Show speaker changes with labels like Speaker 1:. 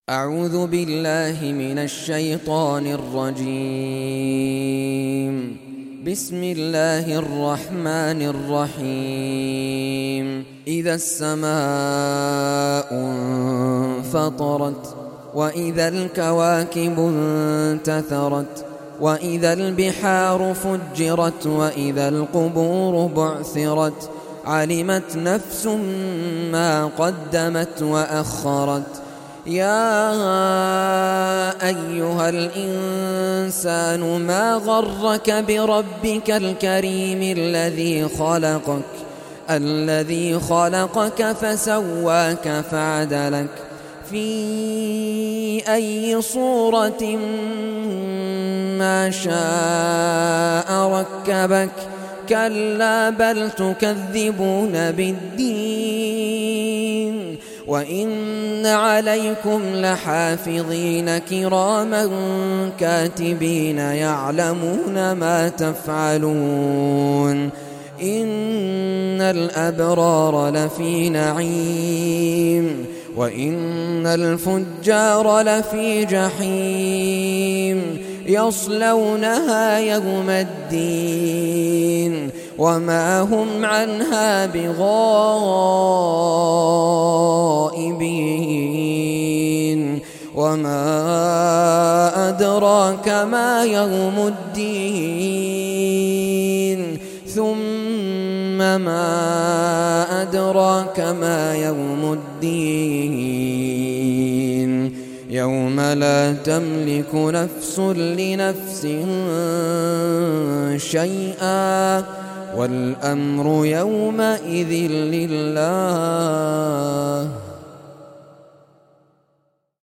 Speaker 1: أعوذ بالله من الشيطان الرجيم. بسم الله الرحمن الرحيم. إذا السماء انفطرت وإذا الكواكب انتثرت وإذا البحار فجرت وإذا القبور بعثرت علمت نفس ما قدمت وأخرت. يا أيها الإنسان ما غرك بربك الكريم الذي خلقك فسواك فعدلك في أي صورة ما شاء ركبك. كلا بل تكذبون بالدين وإن عليكم لحافظين كراما كاتبين يعلمون ما تفعلون. إن الأبرار لفي نعيم وإن الفجار لفي جحيم يصلونها يوم الدين وما هم عنها بغائبين. وما أدراك ما يوم الدين ثم ما أدراك ما يوم الدين يوم لا تملك نفس لنفس شيئا والأمر يومئذ لله.